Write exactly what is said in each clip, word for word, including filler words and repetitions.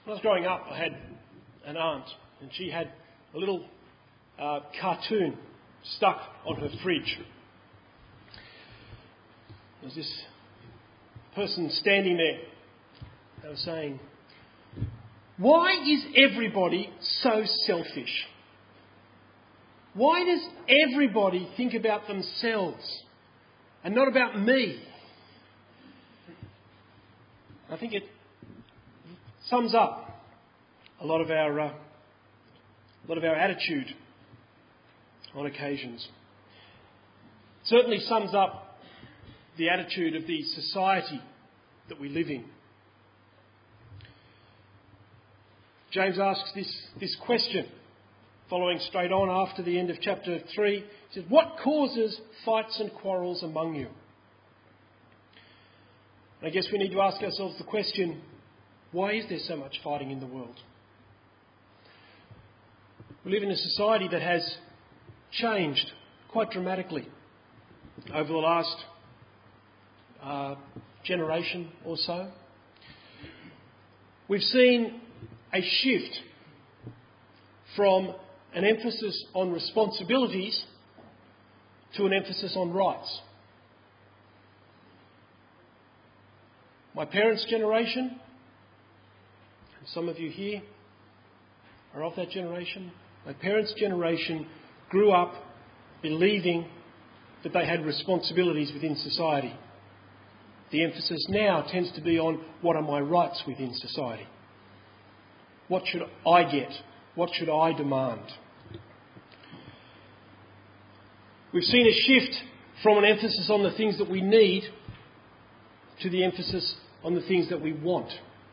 When I was growing up, I had an aunt, and she had a little uh, cartoon stuck on her fridge. There was this person standing there. They were saying, "Why is everybody so selfish? Why does everybody think about themselves and not about me?" I think it sums up a lot of our uh, a lot of our attitude on occasions. It certainly sums up the attitude of the society that we live in. James asks this, this question, following straight on after the end of chapter three. He says, "What causes fights and quarrels among you?" And I guess we need to ask ourselves the question, why is there so much fighting in the world? We live in a society that has changed quite dramatically over the last uh, generation or so. We've seen a shift from an emphasis on responsibilities to an emphasis on rights. My parents' generation, and some of you here are of that generation, my parents' generation grew up believing that they had responsibilities within society. The emphasis now tends to be on what are my rights within society. What should I get? What should I demand? We've seen a shift from an emphasis on the things that we need to the emphasis on the things that we want.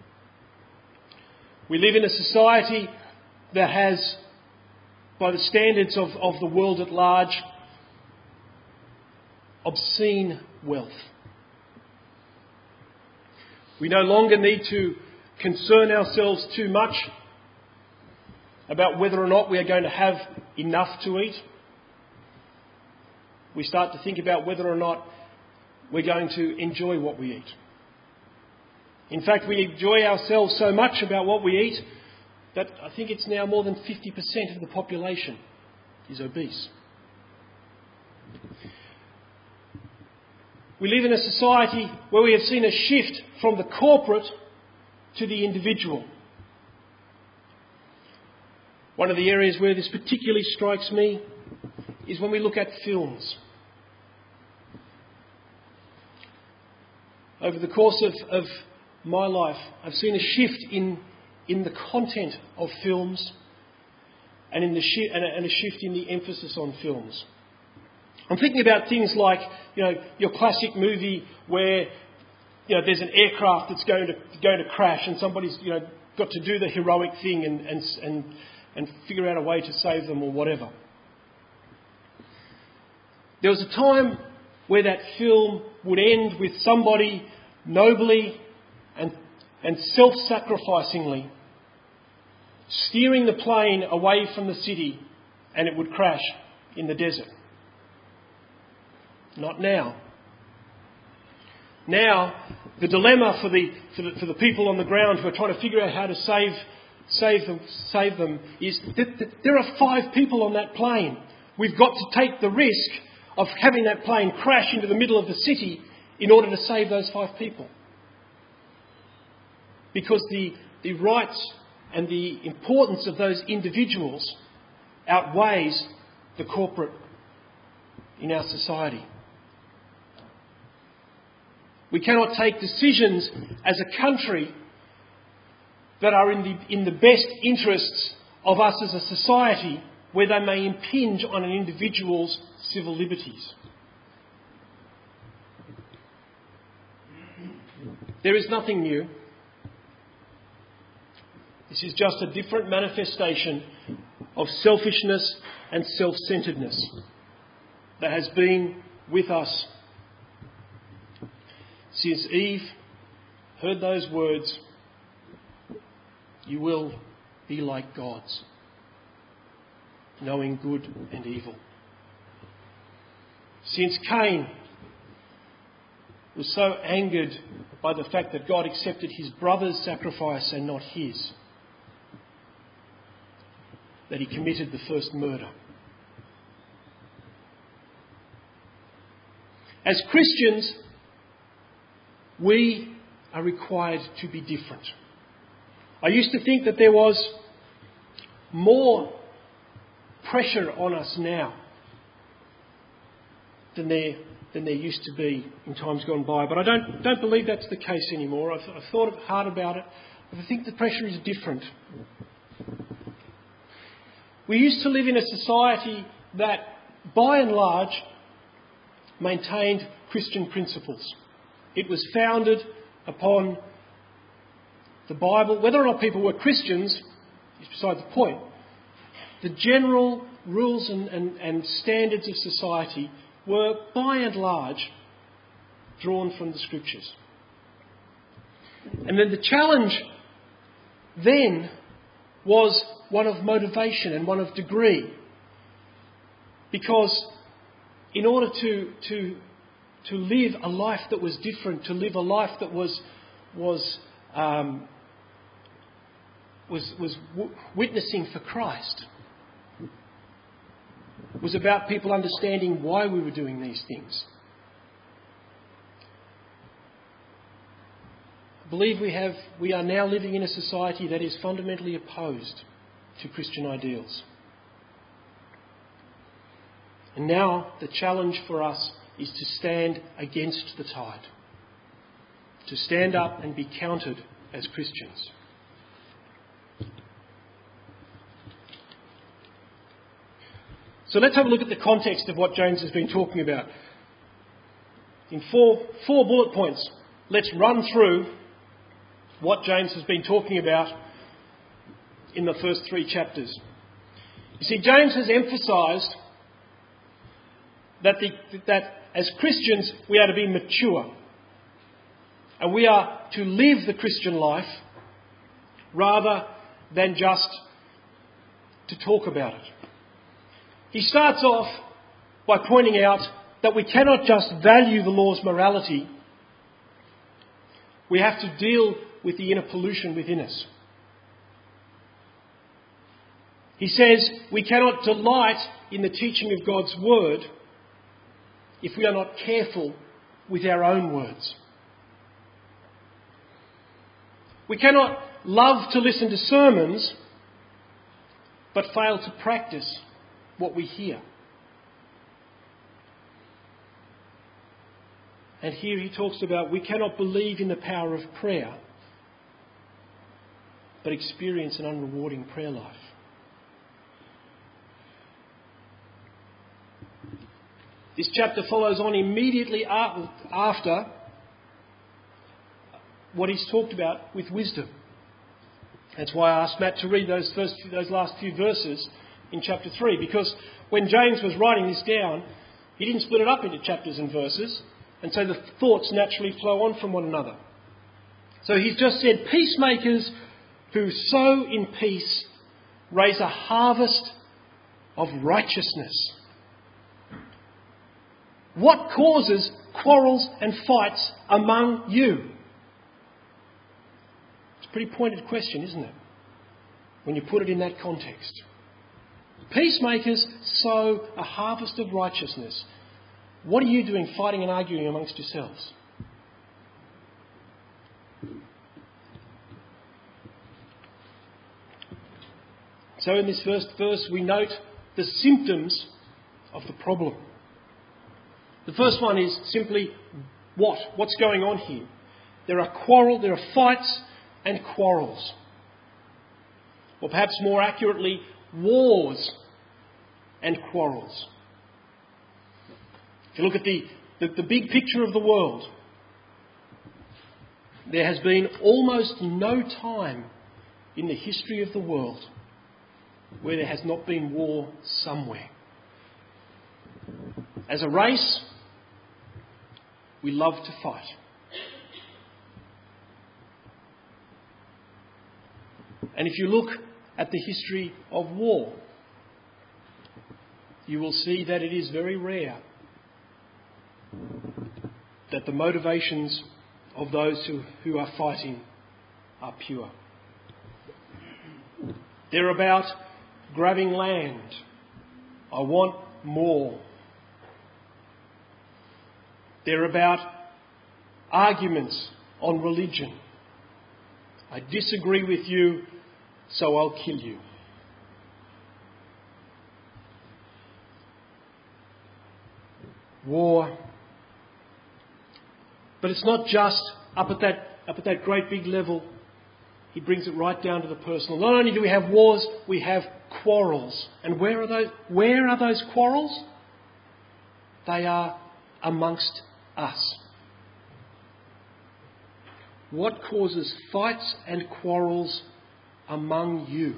We live in a society that has, by the standards of, of the world at large, obscene wealth. We no longer need to concern ourselves too much about whether or not we are going to have enough to eat. We start to think about whether or not we're going to enjoy what we eat. In fact, we enjoy ourselves so much about what we eat that I think it's now more than fifty percent of the population is obese. We live in a society where we have seen a shift from the corporate to the individual. One of the areas where this particularly strikes me is when we look at films. Over the course of, of my life, I've seen a shift in, in the content of films and, in the shi- and, a, and a shift in the emphasis on films. I'm thinking about things like, you know, your classic movie where, you know, there's an aircraft that's going to going to crash and somebody's, you know, got to do the heroic thing and and and, and figure out a way to save them or whatever. There was a time where that film would end with somebody nobly and and self-sacrificingly steering the plane away from the city, and it would crash in the desert. Not now. Now, the dilemma for the, for the for the people on the ground who are trying to figure out how to save save them save them is that, that there are five people on that plane. We've got to take the risk of having that plane crash into the middle of the city in order to save those five people. Because the, the rights and the importance of those individuals outweighs the corporate in our society. We cannot take decisions as a country that are in the, in the best interests of us as a society where they may impinge on an individual's civil liberties. There is nothing new. This is just a different manifestation of selfishness and self-centeredness that has been with us since Eve heard those words, "You will be like gods, knowing good and evil." Since Cain was so angered by the fact that God accepted his brother's sacrifice and not his, that he committed the first murder. As Christians, we are required to be different. I used to think that there was more pressure on us now than there than there used to be in times gone by. But I don't don't believe that's the case anymore. I've, I've thought hard about it. I think the pressure is different. We used to live in a society that, by and large, maintained Christian principles. It was founded upon the Bible. Whether or not people were Christians is beside the point. The general rules and, and, and standards of society were, by and large, drawn from the Scriptures. And then the challenge then was one of motivation and one of degree. Because in order to, to, to live a life that was different, to live a life that was, was, um, was, was w- witnessing for Christ, was about people understanding why we were doing these things. I believe we have, we are now living in a society that is fundamentally opposed to Christian ideals. And now the challenge for us is to stand against the tide, to stand up and be counted as Christians. So let's have a look at the context of what James has been talking about. In four, four bullet points, let's run through what James has been talking about in the first three chapters. You see, James has emphasised that, the, that as Christians we are to be mature and we are to live the Christian life rather than just to talk about it. He starts off by pointing out that we cannot just value the law's morality. We have to deal with the inner pollution within us. He says we cannot delight in the teaching of God's word if we are not careful with our own words. We cannot love to listen to sermons but fail to practice what we hear. And here he talks about we cannot believe in the power of prayer but experience an unrewarding prayer life. This chapter follows on immediately after what he's talked about with wisdom. That's why I asked Matt to read those first, those last few verses in chapter three, because when James was writing this down, he didn't split it up into chapters and verses, and so the thoughts naturally flow on from one another. So he's just said, peacemakers who sow in peace raise a harvest of righteousness. What causes quarrels and fights among you? It's a pretty pointed question, isn't it? When you put it in that context. Peacemakers sow a harvest of righteousness. What are you doing fighting and arguing amongst yourselves? So in this first verse we note the symptoms of the problem. The first one is simply what? What's going on here? There are quarrel, there are fights and quarrels. Or perhaps more accurately, wars and quarrels. If you look at the, the, the big picture of the world, there has been almost no time in the history of the world where there has not been war somewhere. As a race, we love to fight. And if you look at the history of war, you will see that it is very rare that the motivations of those who, who are fighting are pure. They're about grabbing land. I want more. They're about arguments on religion. I disagree with you, so I'll kill you. War. But it's not just up at that up at that great big level. He brings it right down to the personal. Not only do we have wars, we have quarrels. And where are those where are those quarrels? They are amongst us. What causes fights and quarrels among you?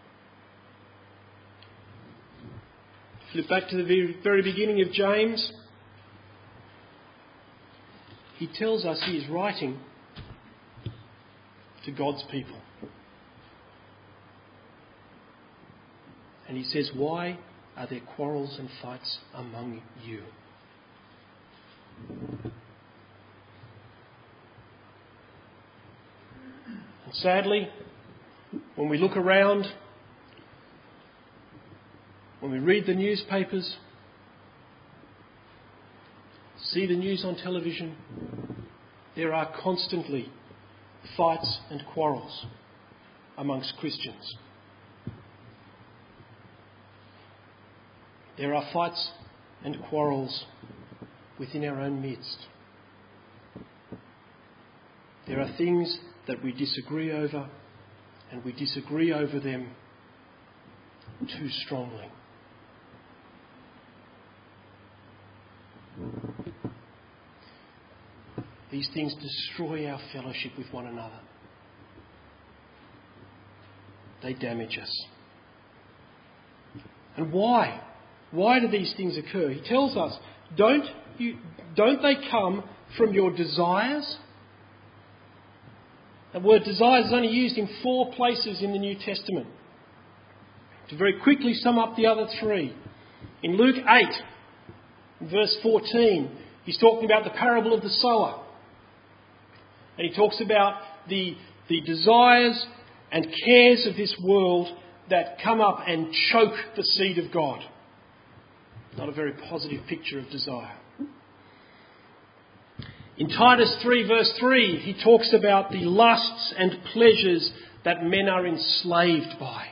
Flip back to the very, very beginning of James. He tells us he is writing to God's people. And he says, why are there quarrels and fights among you? And sadly, when we look around, when we read the newspapers, see the news on television, there are constantly fights and quarrels amongst Christians. There are fights and quarrels within our own midst. There are things that we disagree over, and we disagree over them too strongly. These things destroy our fellowship with one another. They damage us. And why? Why do these things occur? He tells us, don't you, don't they come from your desires? The word desires is only used in four places in the New Testament. To very quickly sum up the other three. In Luke eight, verse fourteen, he's talking about the parable of the sower. And he talks about the, the desires and cares of this world that come up and choke the seed of God. Not a very positive picture of desire. In Titus three verse three, he talks about the lusts and pleasures that men are enslaved by.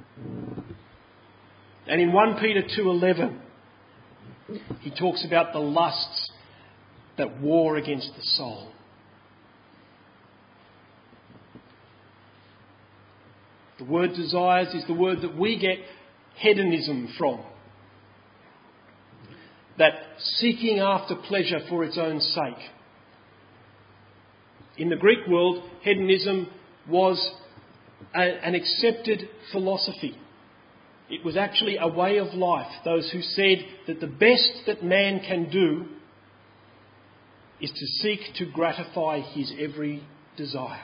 And in First Peter two eleven, he talks about the lusts that war against the soul. The word desires is the word that we get hedonism from. That seeking after pleasure for its own sake. In the Greek world, hedonism was a, an accepted philosophy. It was actually a way of life. Those who said that the best that man can do is to seek to gratify his every desire.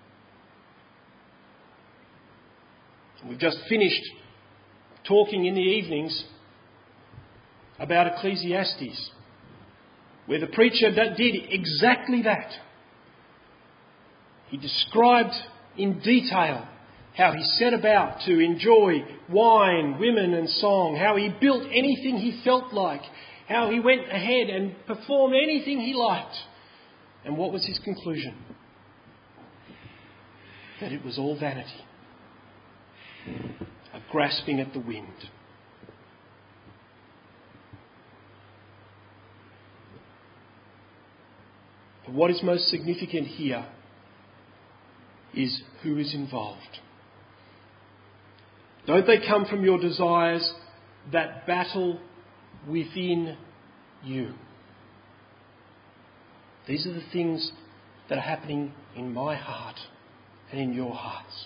We've just finished talking in the evenings about Ecclesiastes, where the preacher that did exactly that. He described in detail how he set about to enjoy wine, women and song, how he built anything he felt like, how he went ahead and performed anything he liked. And what was his conclusion? That it was all vanity, a grasping at the wind. But what is most significant here is who is involved. Don't they come from your desires that battle within you? These are the things that are happening in my heart and in your hearts.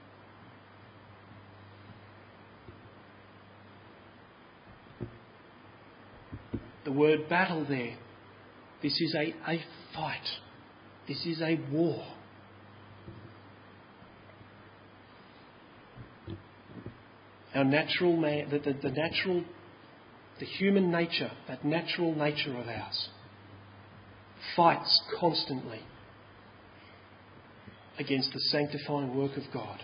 The word battle there, this is a, a fight. This is a war. Our natural man, the, the, the natural, the human nature, that natural nature of ours, fights constantly against the sanctifying work of God.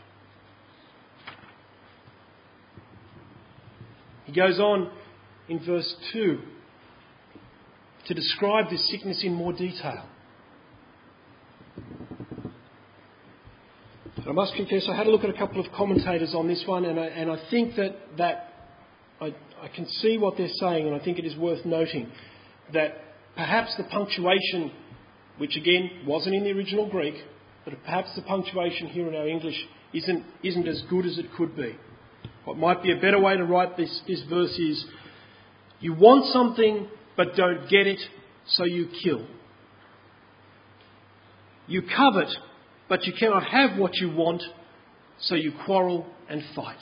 He goes on in verse two to describe this sickness in more detail. I must confess, I had a look at a couple of commentators on this one, and I, and I think that, that I, I can see what they're saying, and I think it is worth noting that perhaps the punctuation, which again wasn't in the original Greek, but perhaps the punctuation here in our English isn't, isn't as good as it could be. What might be a better way to write this, this verse is, you want something but don't get it, so you kill. You covet, but you cannot have what you want, so you quarrel and fight.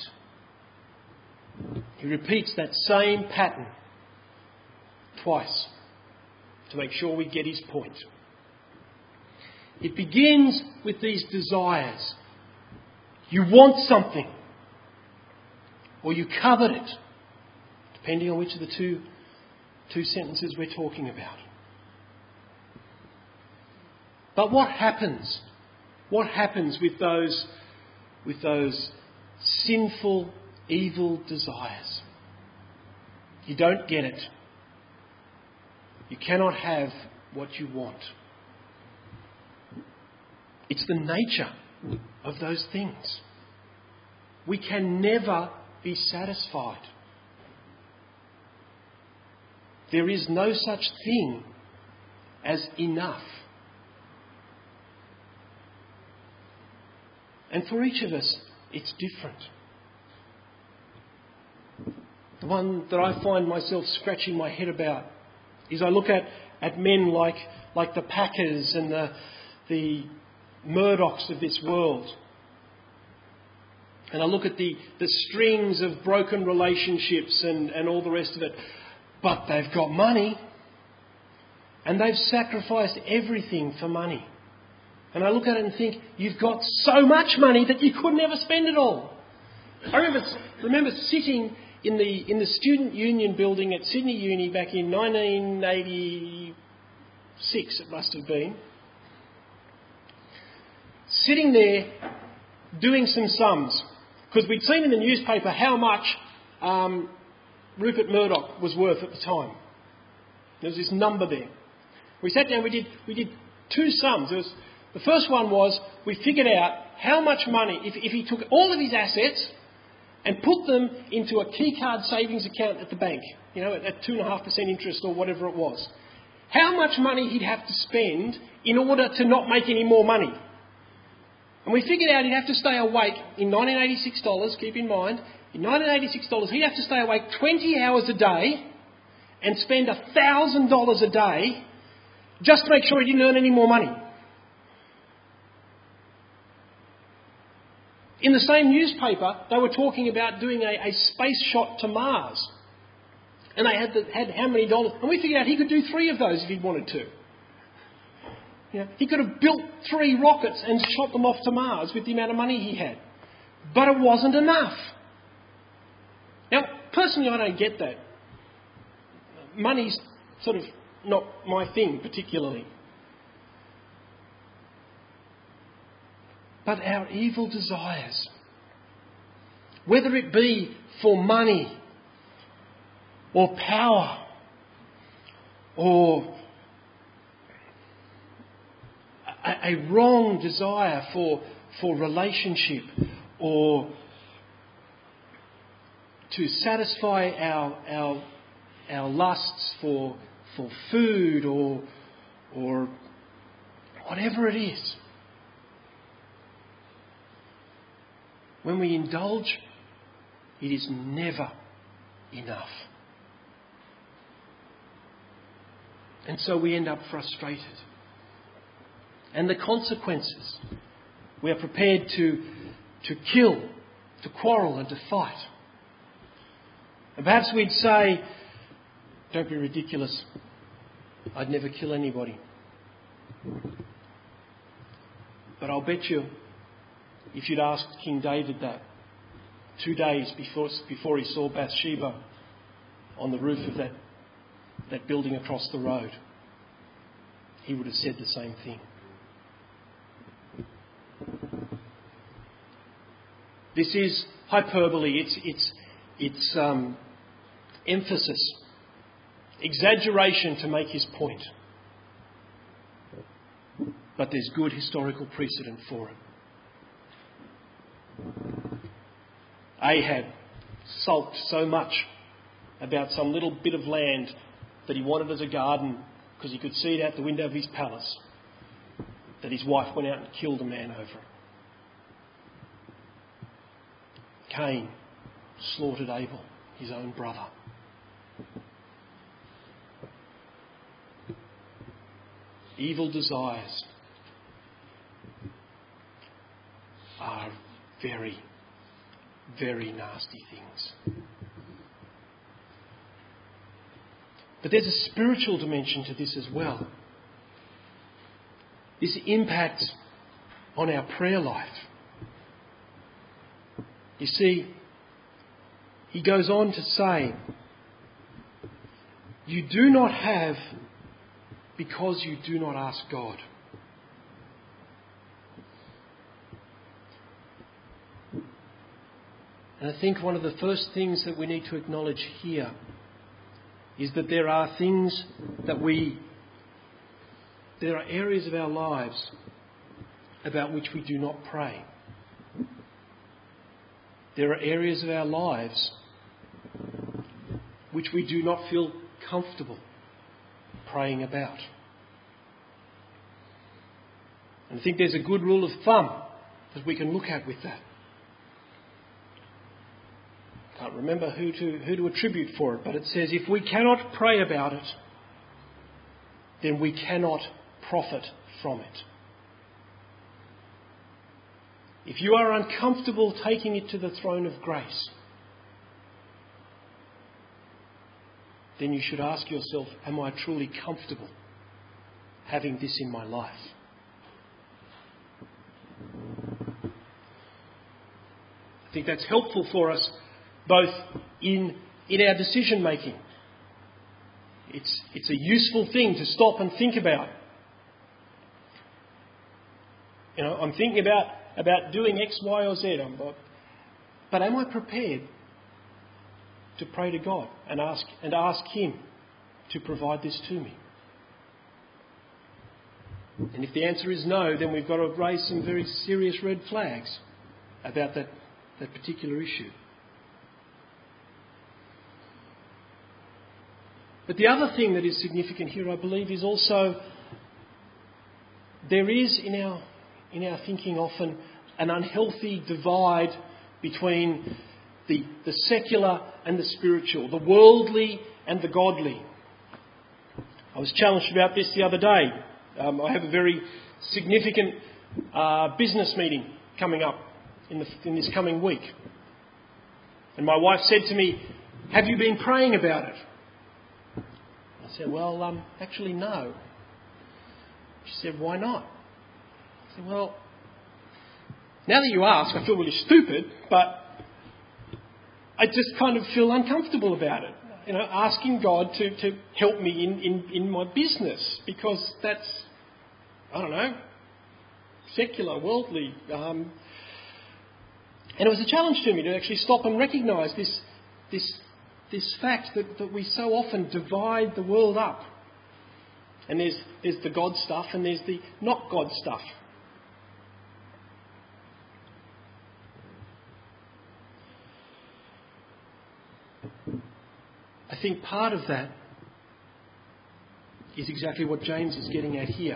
He repeats that same pattern twice to make sure we get his point. It begins with these desires. You want something, or you covet it, depending on which of the two, two sentences we're talking about. But what happens? What happens with those, with those sinful, evil desires? You don't get it. You cannot have what you want. It's the nature of those things. We can never be satisfied. There is no such thing as enough. And for each of us, it's different. The one that I find myself scratching my head about is I look at, at men like, like the Packers and the, the Murdochs of this world. And I look at the, the strings of broken relationships and, and all the rest of it. But they've got money. And they've sacrificed everything for money. And I look at it and think, you've got so much money that you could never spend it all. I remember, remember sitting in the in the Student Union building at Sydney Uni back in nineteen eighty-six, it must have been. Sitting there doing some sums. Because we'd seen in the newspaper how much um, Rupert Murdoch was worth at the time. There was this number there. We sat down, we did we did two sums. There was, the first one was, we figured out how much money, if, if he took all of his assets and put them into a key card savings account at the bank, you know, at, at two point five percent interest or whatever it was, how much money he'd have to spend in order to not make any more money. And we figured out he'd have to stay awake in nineteen eighty-six dollars, keep in mind, in nineteen eighty-six dollars he'd have to stay awake twenty hours a day and spend one thousand dollars a day just to make sure he didn't earn any more money. In the same newspaper, they were talking about doing a, a space shot to Mars. And they had, the, had how many dollars? And we figured out he could do three of those if he wanted to. You know, he could have built three rockets and shot them off to Mars with the amount of money he had. But it wasn't enough. Now, personally, I don't get that. Money's sort of not my thing particularly. But our evil desires, whether it be for money or power or a, a wrong desire for, for relationship or to satisfy our, our, our lusts for, for food or, or whatever it is. When we indulge, it is never enough. And so we end up frustrated. And the consequences, we are prepared to, to kill, to quarrel and to fight. And perhaps we'd say, don't be ridiculous, I'd never kill anybody. But I'll bet you, if you'd asked King David that two days before, before he saw Bathsheba on the roof of that, that building across the road, he would have said the same thing. This is hyperbole. It's, it's, it's um, emphasis, exaggeration to make his point. But there's good historical precedent for it. Ahab sulked so much about some little bit of land that he wanted as a garden because he could see it out the window of his palace, that his wife went out and killed a man over it. Cain slaughtered Abel, his own brother. Evil desires are very, very nasty things. But there's a spiritual dimension to this as well. This impacts on our prayer life. You see, he goes on to say, you do not have because you do not ask God. And I think one of the first things that we need to acknowledge here is that there are things that we, there are areas of our lives about which we do not pray. There are areas of our lives which we do not feel comfortable praying about. And I think there's a good rule of thumb that we can look at with that. I can't remember who to, who to attribute for it, but it says if we cannot pray about it, then we cannot profit from it. If you are uncomfortable taking it to the throne of grace, then you should ask yourself, am I truly comfortable having this in my life? I think that's helpful for us both in, in our decision making. It's, it's a useful thing to stop and think about. You know, I'm thinking about, about doing X, Y or Z, but am I prepared to pray to God and ask and ask Him to provide this to me? And if the answer is no, then we've got to raise some very serious red flags about that, that particular issue. But the other thing that is significant here, I believe, is also there is in our in our thinking often an unhealthy divide between the, the secular and the spiritual, the worldly and the godly. I was challenged about this the other day. Um, I have a very significant uh, business meeting coming up in, the, in this coming week. And my wife said to me, have you been praying about it? I said, well, um, actually no. She said, why not? I said, well, now that you ask, I feel really stupid, but I just kind of feel uncomfortable about it. You know, asking God to, to help me in, in, in my business, because that's, I don't know, secular, worldly. Um, and it was a challenge to me to actually stop and recognise this, this, this fact that, that we so often divide the world up. And there's, there's the God stuff and there's the not God stuff. I think part of that is exactly what James is getting at here.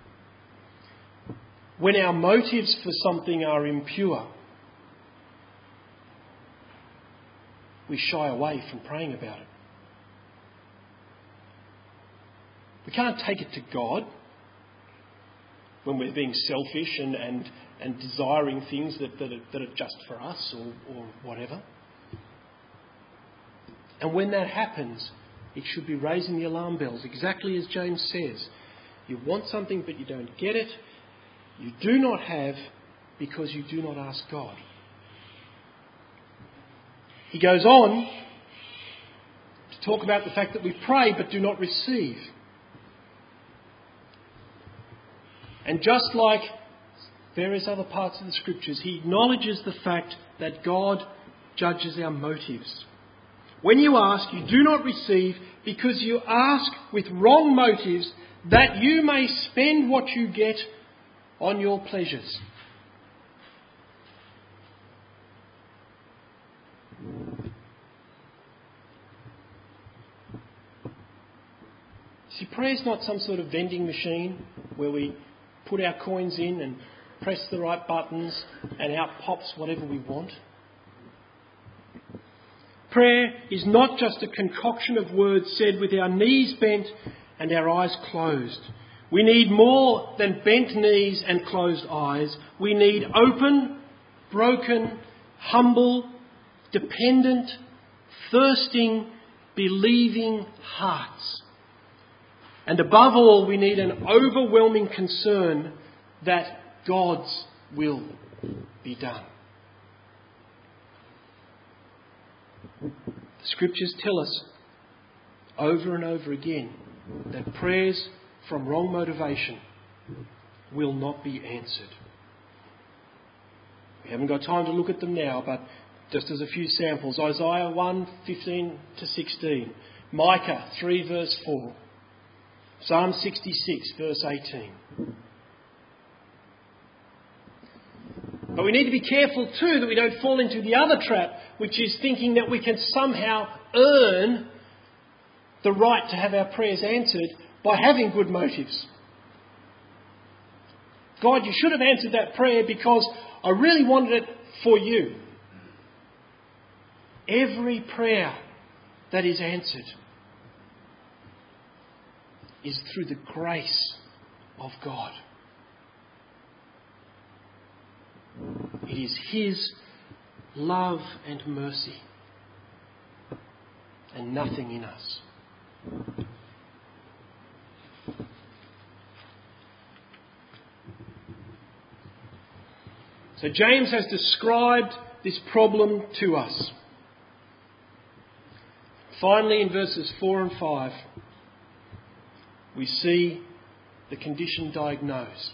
When our motives for something are impure, we shy away from praying about it. We can't take it to God when we're being selfish and, and, and desiring things that, that, are, that are just for us or, or whatever. And when that happens, it should be raising the alarm bells, exactly as James says. You want something but you don't get it. You do not have because you do not ask God. He goes on to talk about the fact that we pray but do not receive. And just like various other parts of the Scriptures, he acknowledges the fact that God judges our motives. When you ask, you do not receive because you ask with wrong motives, that you may spend what you get on your pleasures. See, prayer is not some sort of vending machine where we put our coins in and press the right buttons and out pops whatever we want. Prayer is not just a concoction of words said with our knees bent and our eyes closed. We need more than bent knees and closed eyes. We need open, broken, humble, dependent, thirsting, believing hearts. And above all, we need an overwhelming concern that God's will be done. The Scriptures tell us over and over again that prayers from wrong motivation will not be answered. We haven't got time to look at them now, but just as a few samples. Isaiah one, fifteen to sixteen. Micah three, verse four. Psalm sixty-six, verse eighteen. But we need to be careful too that we don't fall into the other trap, which is thinking that we can somehow earn the right to have our prayers answered by having good motives. God, you should have answered that prayer because I really wanted it for you. Every prayer that is answered is through the grace of God. It is His love and mercy and nothing in us. So James has described this problem to us. Finally, in verses four and five, we see the condition diagnosed.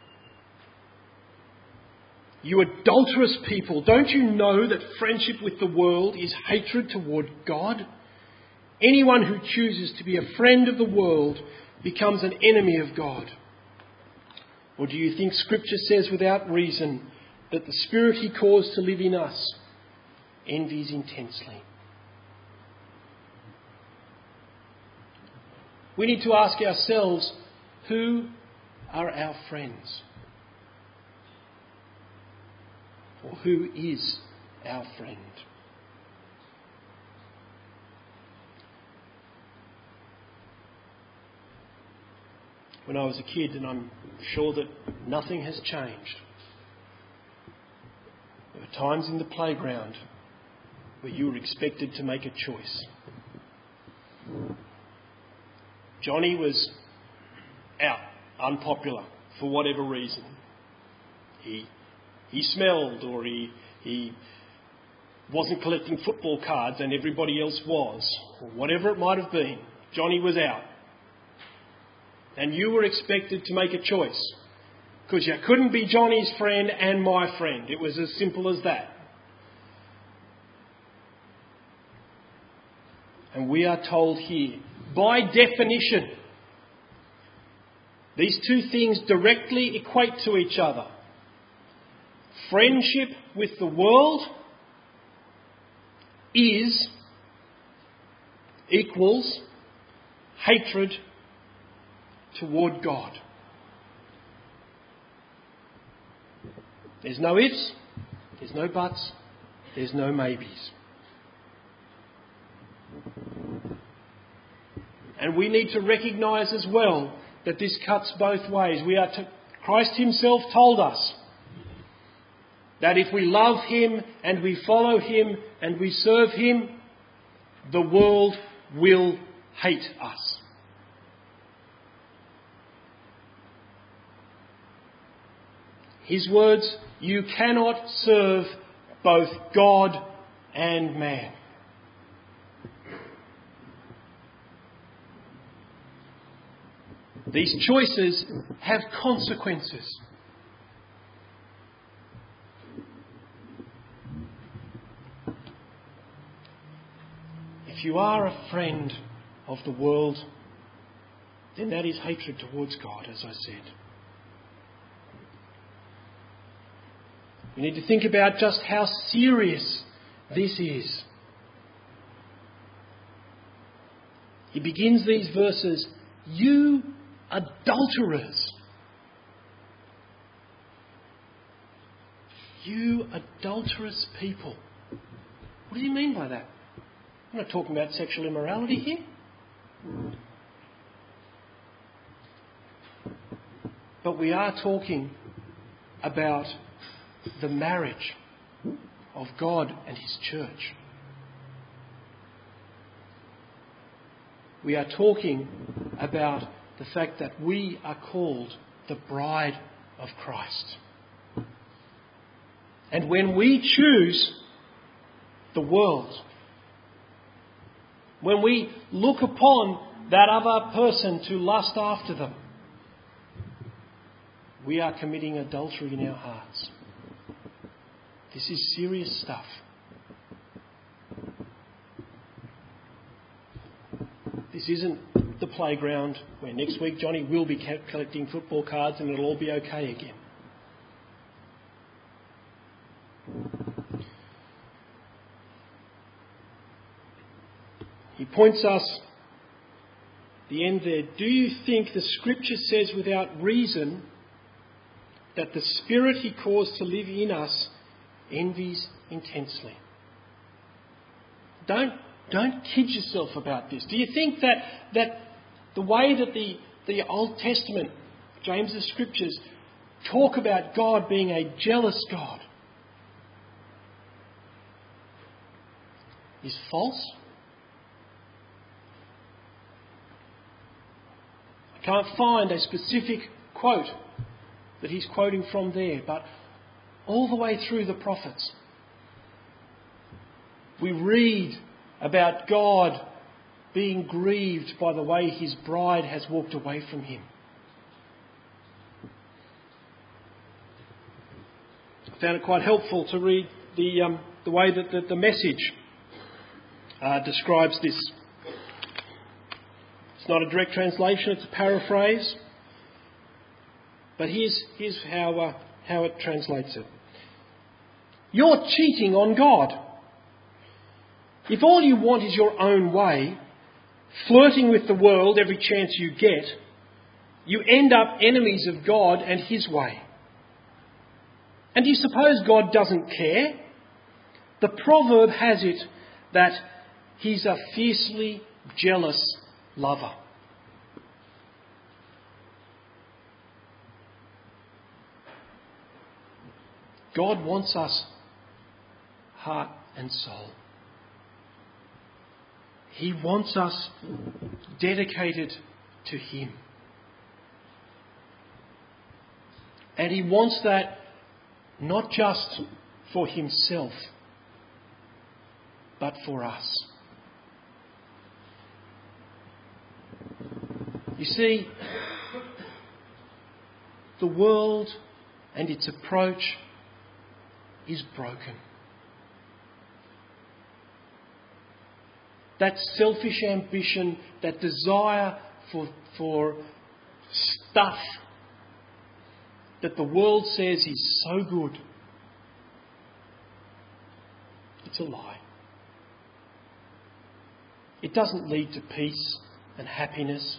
You adulterous people, don't you know that friendship with the world is hatred toward God? Anyone who chooses to be a friend of the world becomes an enemy of God. Or do you think Scripture says without reason that the Spirit He caused to live in us envies intensely? We need to ask ourselves, who are our friends? Or who is our friend? When I was a kid, and I'm sure that nothing has changed, there were times in the playground where you were expected to make a choice. Johnny was out, unpopular, for whatever reason. He he smelled, or he he wasn't collecting football cards and everybody else was, or whatever it might have been. Johnny was out. And you were expected to make a choice, because you couldn't be Johnny's friend and my friend. It was as simple as that. And we are told here, by definition, these two things directly equate to each other. Friendship with the world is, equals, hatred toward God. There's no ifs, there's no buts, there's no maybes. And we need to recognise as well that this cuts both ways. We are to, Christ Himself told us that if we love Him and we follow Him and we serve Him, the world will hate us. His words, you cannot serve both God and man. These choices have consequences. If you are a friend of the world, then that is hatred towards God, as I said. We need to think about just how serious this is. He begins these verses, "You adulterers." You adulterous people. What does he mean by that? I'm not talking about sexual immorality here. But we are talking about the marriage of God and His church. We are talking about the fact that we are called the bride of Christ. And when we choose the world, when we look upon that other person to lust after them, we are committing adultery in our hearts. This is serious stuff. This isn't the playground where next week Johnny will be collecting football cards and it'll all be okay again. He points us, the end there, do you think the Scripture says without reason that the Spirit He caused to live in us envies intensely? Don't, don't kid yourself about this. Do you think that, that the way that the, the Old Testament, James's Scriptures, talk about God being a jealous God is false? I can't find a specific quote that he's quoting from there, but all the way through the prophets, we read about God being grieved by the way His bride has walked away from Him. I found it quite helpful to read the um, the way that the, the Message uh, describes this. It's not a direct translation, it's a paraphrase. But here's, here's how, uh, how it translates it. You're cheating on God. If all you want is your own way, flirting with the world every chance you get, you end up enemies of God and His way. And do you suppose God doesn't care? The proverb has it that He's a fiercely jealous lover. God wants us heart and soul. He wants us dedicated to Him. And He wants that not just for Himself, but for us. You see, the world and its approach is broken. That selfish ambition, that desire for, for stuff that the world says is so good, it's a lie. It doesn't lead to peace and happiness.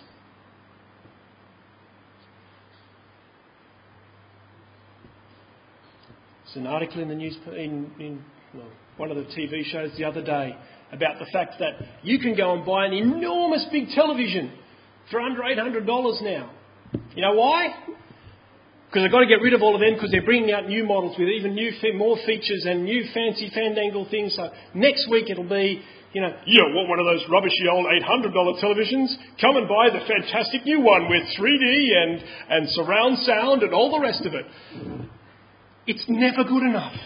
There's an article in the news, in, in well, one of the T V shows the other day about the fact that you can go and buy an enormous big television for under eight hundred dollars now. You know why? Because they've got to get rid of all of them because they're bringing out new models with even new, more features and new fancy fandangle things. So next week it'll be, you know, you don't want one of those rubbishy old eight hundred dollars televisions? Come and buy the fantastic new one with three D and, and surround sound and all the rest of it. It's never good enough.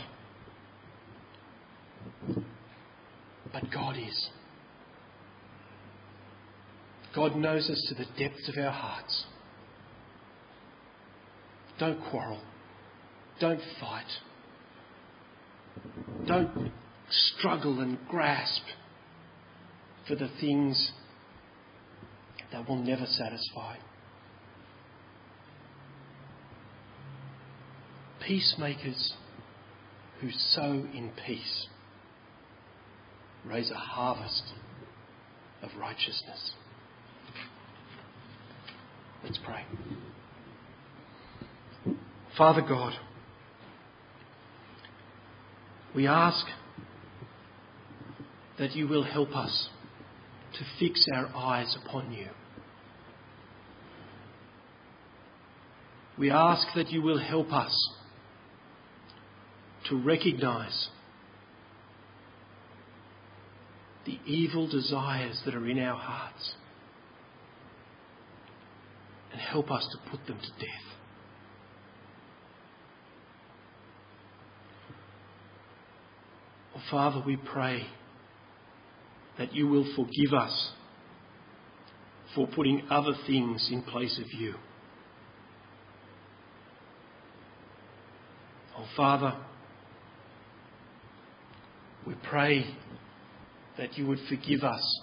But God is. God knows us to the depths of our hearts. Don't quarrel. Don't fight. Don't struggle and grasp for the things that will never satisfy. Peacemakers who sow in peace raise a harvest of righteousness. Let's pray. Father God, we ask that you will help us to fix our eyes upon you. We ask that you will help us to recognise the evil desires that are in our hearts and help us to put them to death. Oh, Father, we pray that you will forgive us for putting other things in place of you. Oh, Father, we pray that you would forgive us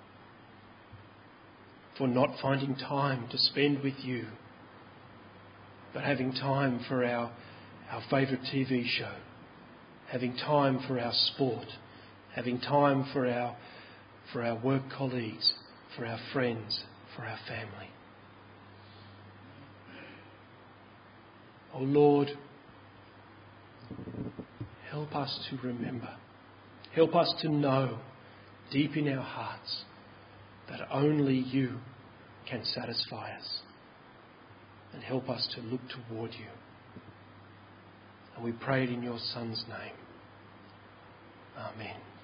for not finding time to spend with you, but having time for our, our favourite T V show, having time for our sport, having time for our, for our work colleagues, for our friends, for our family. Oh Lord, help us to remember. Help us to know deep in our hearts that only you can satisfy us. And help us to look toward you. And we pray it in your Son's name. Amen.